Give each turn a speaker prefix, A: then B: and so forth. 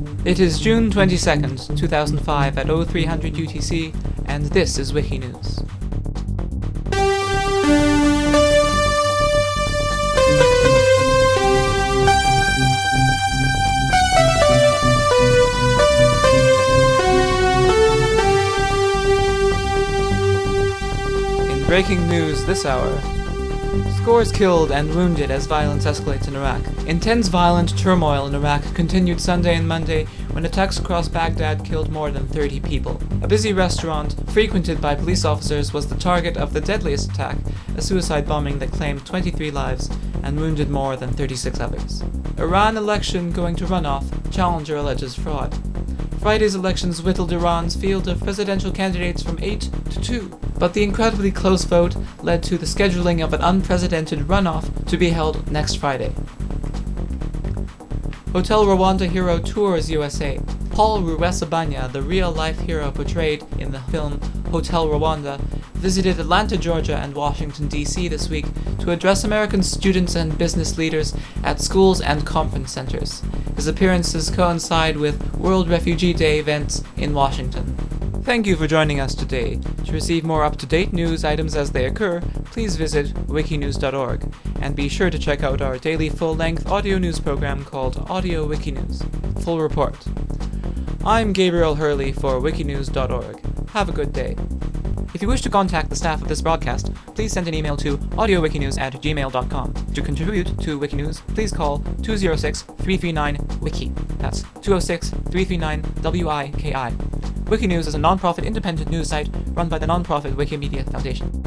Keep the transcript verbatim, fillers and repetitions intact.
A: It is June twenty-second, two thousand five at oh three hundred U T C, and this is Wikinews. In breaking news this hour, scores killed and wounded as violence escalates in Iraq. Intense violent turmoil in Iraq continued Sunday and Monday when attacks across Baghdad killed more than thirty people. A busy restaurant, frequented by police officers, was the target of the deadliest attack, a suicide bombing that claimed twenty-three lives and wounded more than thirty-six others. Iran election going to runoff, challenger alleges fraud. Friday's elections whittled Iran's field of presidential candidates from eight to two, but the incredibly close vote led to the scheduling of an unprecedented runoff to be held next Friday. Hotel Rwanda hero tours U S A. Paul Ruwesabanya, the real-life hero portrayed in the film Hotel Rwanda, visited Atlanta, Georgia and Washington, D C this week to address American students and business leaders at schools and conference centers. His appearances coincide with World Refugee Day events in Washington. Thank you for joining us today. To receive more up-to-date news items as they occur, please visit wikinews dot org, and be sure to check out our daily full-length audio news program called Audio Wikinews. Full report. I'm Gabriel Hurley for wikinews dot org. Have a good day. If you wish to contact the staff of this broadcast, please send an email to audio wikinews at gmail dot com. To contribute to Wikinews, please call two oh six, three three nine, wiki. That's two oh six, three three nine, W I K I. Wikinews is a non-profit independent news site run by the non-profit Wikimedia Foundation.